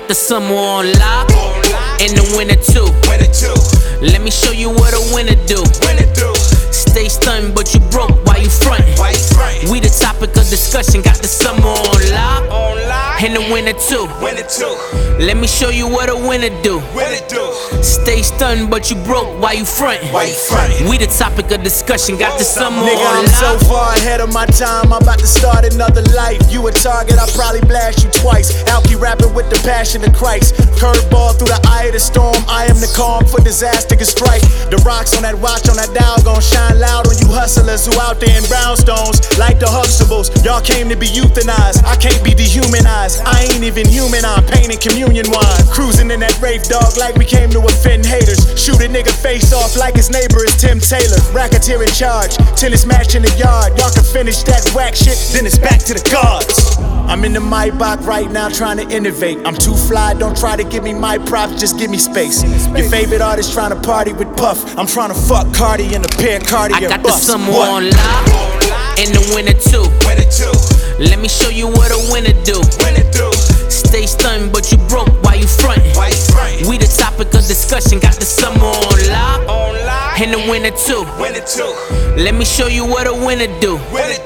got the summer on lock, and the winter too. Let me show you what a winner do. Stay stunned, but you broke while you frontin'. We the topic of discussion, got the summer on lock, and the winter too. Let me show you what a winner do. Stay stunned, but you broke while you frontin'. We the topic of discussion, got the summer on lock. Nigga, I'm so far ahead of my time, I'm about to start another life. You a target, I'll probably blast you twice. Alky rapping with the passion of Christ. Curveball through the eye of the storm, I am the calm for disaster can strike. The rocks on that watch on that dial gon' shine loud on you hustlers who out there in brownstones like the Huxtables. Y'all came to be euthanized, I can't be dehumanized. I ain't even human, I'm painting communion wine. Cruising in that Wraith dog like we came to offend haters. Shoot a nigga face off like his neighbor is Tim Taylor. Racketeer in charge, till it's match in the yard. Y'all can finish that whack shit, then it's back to the gods. I'm in the Maybach right now trying to innovate. I'm too fly, don't try to give me my props, just give me space. Your favorite artist trying to party with Puff, I'm trying to fuck Cardi in a pair of Cardi and I got bust. the summer on lock, and the winter too. Let me show you what a winner do. Stay stunned, but you broke while you frontin'. We the topic of discussion, got the summer on lock, and the winter too. Let me show you what a winner do.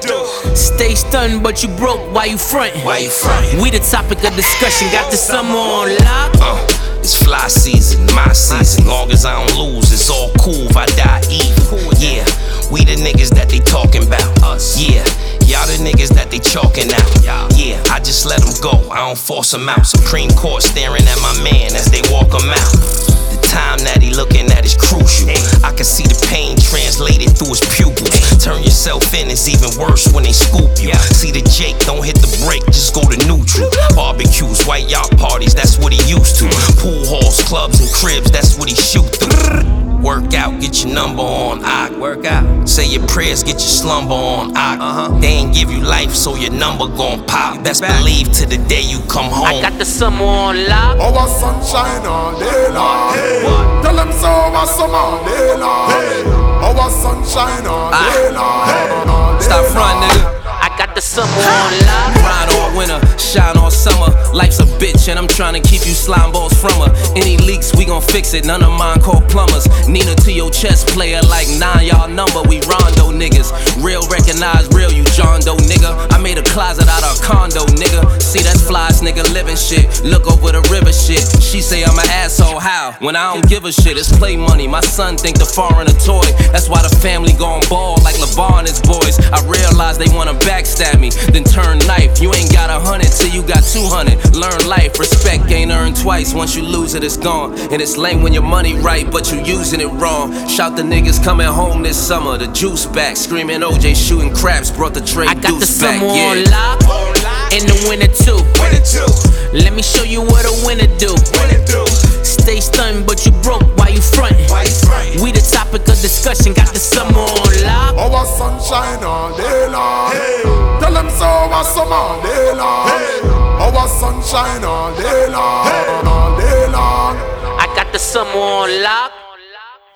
Stay stunned, but you broke while you frontin'. We the topic of discussion, got the summer on lock. It's fly season, my season. Long as I don't lose, it's all cool if I die even. Yeah, we the niggas that they talking about. Yeah, y'all the niggas that they chalking out. Yeah, I just let them go, I don't force them out. Supreme Court staring at my man as they walk him out. The time that he looking at is crucial. I can see the pain translated through his pupils. Turn yourself in is even worse when they scoop you. See the Jake, don't hit the brake, just go to neutral. Barbecues, white yacht parties, that's what he used to. Pool halls, clubs, and cribs, that's what he shoot through. Work out, get your number on, work out. Say your prayers, get your slumber on, They ain't give you life, so your number gon' pop. Best believe to the day you come home. I got the summer on lock. Our sunshine all day long. Tell them so our summer all day long. Our sunshine all day long. Stop front, nigga. I got the summer on lock. Ride all winter, shine all summer. Life's a bitch and I'm trying to keep you slime balls from her. Any leaks, we gon' fix it, none of mine call plumbers. Nina to your chest player like 9, y'all number. We Rondo niggas, real recognize real, you John Doe nigga. I made a closet out of a condo nigga. See that's flies nigga living shit, look over the river shit. She say I'm an asshole, how? When I don't give a shit, it's play money. My son think the foreign a toy, that's why the family gon' ball like LeVar and his boys. I realize they wanna backstab me, then turn knife. You ain't got 100 till you got 200. Learn life, respect ain't earned twice. Once you lose it, it's gone. And it's lame when your money right, but you using it wrong. Shout the niggas coming home this summer. The juice back, screaming OJ shooting craps. Brought the trade I got the deuce back. summer Yeah. on lock, and the winter too. Let me show you what a winner do. Stay stunned, but you broke while you frontin'. We the topic of discussion, got the summer on lock. Our sunshine all day long. Tell them so our summer all day long. Our sunshine all day long. All day long. I got the summer on lock.